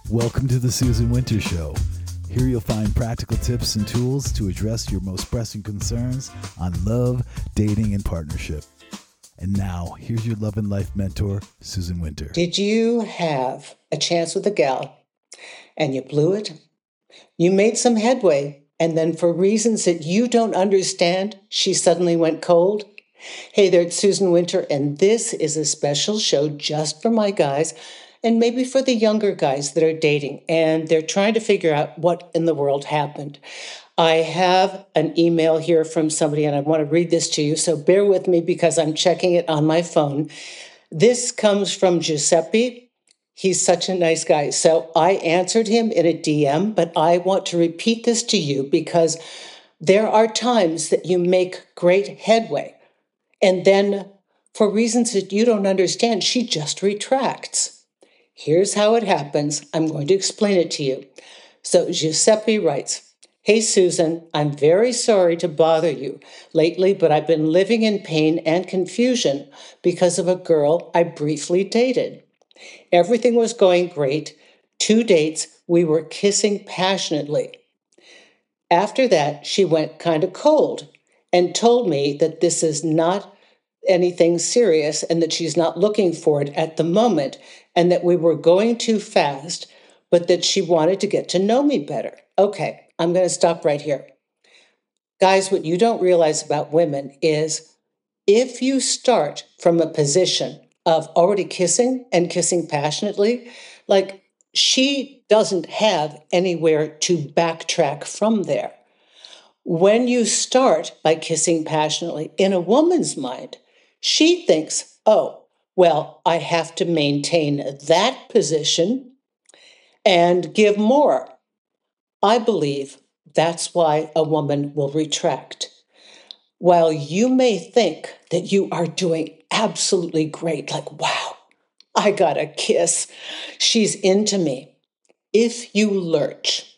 Welcome to the Susan Winter Show. Here you'll find practical tips and tools to address your most pressing concerns on love, dating, and partnership. And now, here's your love and life mentor, Susan Winter. Did you have a chance with a gal and you blew it? You made some headway, and then for reasons that you don't understand, she suddenly went cold? Hey there, it's Susan Winter, and this is a special show just for my guys and maybe for the younger guys that are dating and they're trying to figure out what in the world happened. I have an email here from somebody, and I want to read this to you, so bear with me because I'm checking it on my phone. This comes from Giuseppe. He's such a nice guy. So I answered him in a DM, but I want to repeat this to you because there are times that you make great headway, and then for reasons that you don't understand, she just retracts. Here's how it happens. I'm going to explain it to you. So Giuseppe writes, "Hey, Susan, I'm very sorry to bother you lately, but I've been living in pain and confusion because of a girl I briefly dated. Everything was going great. 2 dates, we were kissing passionately. After that, she went kind of cold and told me that this is not anything serious and that she's not looking for it at the moment and that we were going too fast, but that she wanted to get to know me better." Okay, I'm going to stop right here. Guys, what you don't realize about women is if you start from a position of already kissing and kissing passionately, like she doesn't have anywhere to backtrack from there. When you start by kissing passionately, in a woman's mind, she thinks, oh, well, I have to maintain that position and give more. I believe that's why a woman will retract. While you may think that you are doing absolutely great, like, wow, I got a kiss, she's into me. If you lurch,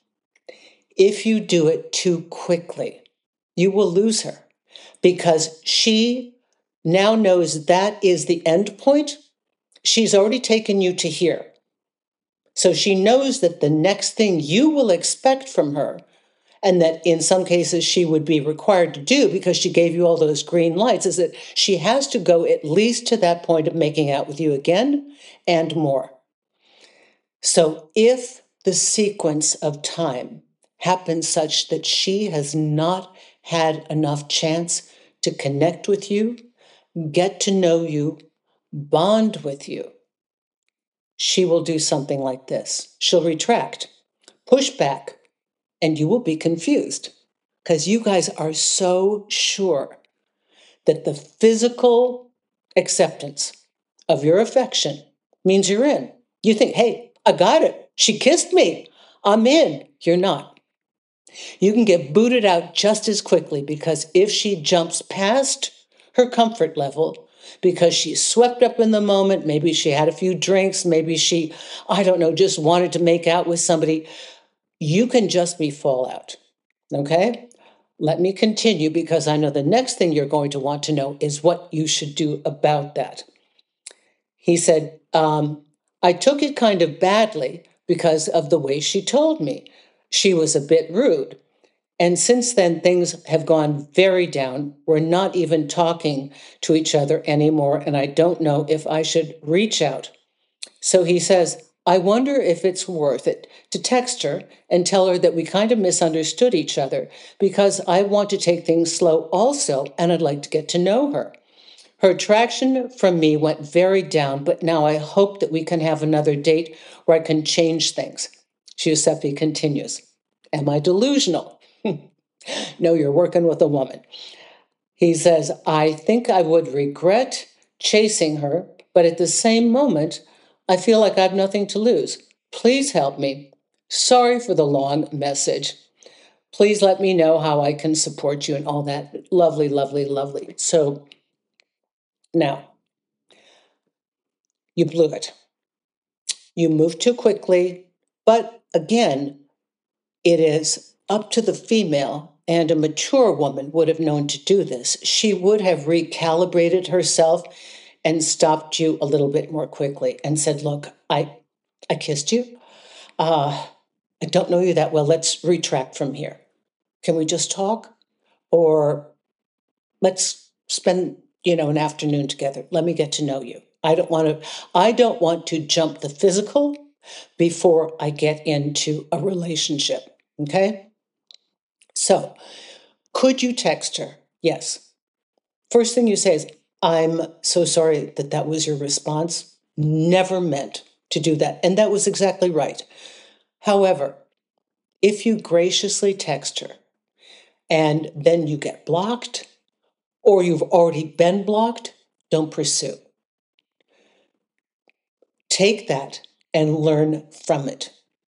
if you do it too quickly, you will lose her because she now knows that is the end point. She's already taken you to here. So she knows that the next thing you will expect from her, and that in some cases she would be required to do because she gave you all those green lights, is that she has to go at least to that point of making out with you again and more. So if the sequence of time happens such that she has not had enough chance to connect with you, get to know you, bond with you, she will do something like this. She'll retract, push back, and you will be confused because you guys are so sure that the physical acceptance of your affection means you're in. You think, hey, I got it. She kissed me. I'm in. You're not. You can get booted out just as quickly because if she jumps past her comfort level, because she's swept up in the moment, maybe she had a few drinks, maybe she, I don't know, just wanted to make out with somebody, you can just be fallout. Okay? Let me continue because I know the next thing you're going to want to know is what you should do about that. He said, I took it kind of badly because of the way she told me. She was a bit rude. And since then, things have gone very down. We're not even talking to each other anymore, and I don't know if I should reach out. So he says, I wonder if it's worth it to text her and tell her that we kind of misunderstood each other because I want to take things slow also, and I'd like to get to know her. Her attraction from me went very down, but now I hope that we can have another date where I can change things. Giuseppe continues. Am I delusional? No, you're working with a woman. He says, I think I would regret chasing her, but at the same moment, I feel like I have nothing to lose. Please help me. Sorry for the long message. Please let me know how I can support you and all that. Lovely, lovely, lovely. So now, you blew it. You moved too quickly, but again, it is up to the female, and a mature woman would have known to do this. She would have recalibrated herself and stopped you a little bit more quickly and said, look, I kissed you. I don't know you that well. Let's retract from here. Can we just talk? Or let's spend, an afternoon together. Let me get to know you. I don't want to jump the physical before I get into a relationship. Okay? So, could you text her? Yes. First thing you say is, I'm so sorry that was your response. Never meant to do that. And that was exactly right. However, if you graciously text her and then you get blocked or you've already been blocked, don't pursue. Take that and learn from it.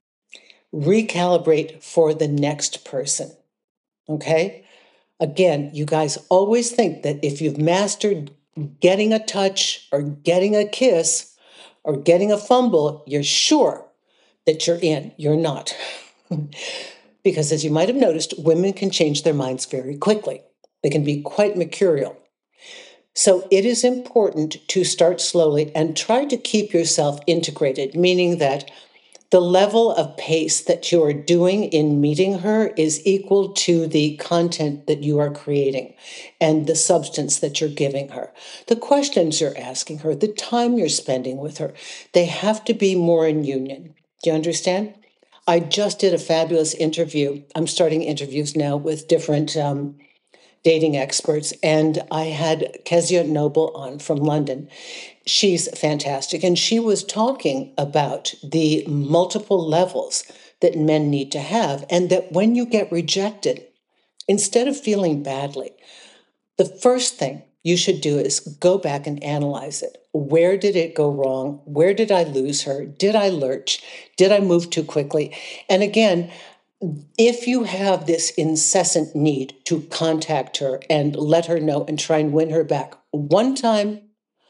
Recalibrate for the next person. Okay? Again, you guys always think that if you've mastered getting a touch or getting a kiss or getting a fumble, you're sure that you're in. You're not. Because as you might have noticed, women can change their minds very quickly. They can be quite mercurial. So it is important to start slowly and try to keep yourself integrated, meaning that the level of pace that you are doing in meeting her is equal to the content that you are creating and the substance that you're giving her. The questions you're asking her, the time you're spending with her, they have to be more in union. Do you understand? I just did a fabulous interview. I'm starting interviews now with different dating experts, and I had Kezia Noble on from London. She's fantastic, and she was talking about the multiple levels that men need to have, and that when you get rejected, instead of feeling badly, the first thing you should do is go back and analyze it. Where did it go wrong? Where did I lose her? Did I lurch? Did I move too quickly? And again, if you have this incessant need to contact her and let her know and try and win her back, one time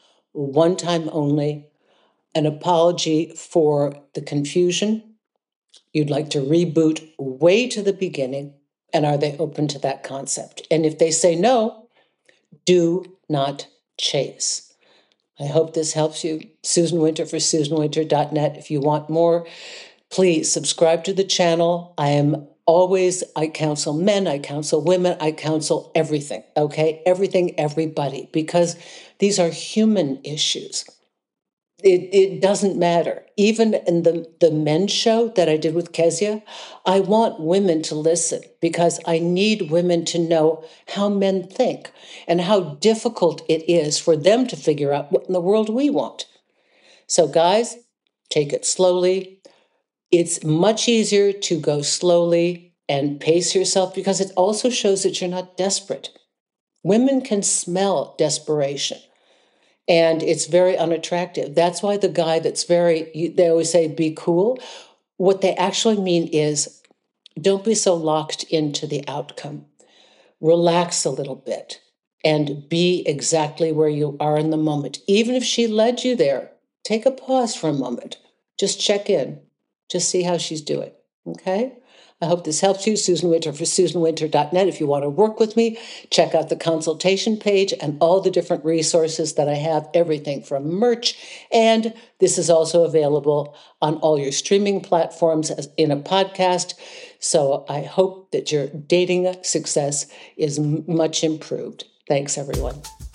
only, an apology for the confusion. You'd like to reboot way to the beginning. And are they open to that concept? And if they say no, do not chase. I hope this helps you. Susan Winter for SusanWinter.net. If you want more, please subscribe to the channel. I counsel men, I counsel women, I counsel everything, okay? Everything, everybody, because these are human issues. It doesn't matter. Even in the men's show that I did with Kezia, I want women to listen because I need women to know how men think and how difficult it is for them to figure out what in the world we want. So guys, take it slowly. It's much easier to go slowly and pace yourself because it also shows that you're not desperate. Women can smell desperation, and it's very unattractive. That's why the guy they always say, be cool. What they actually mean is, don't be so locked into the outcome. Relax a little bit and be exactly where you are in the moment. Even if she led you there, take a pause for a moment. Just check in. Just see how she's doing, okay? I hope this helps you. Susan Winter for SusanWinter.net. If you want to work with me, check out the consultation page and all the different resources that I have, everything from merch. And this is also available on all your streaming platforms as in a podcast. So I hope that your dating success is much improved. Thanks, everyone.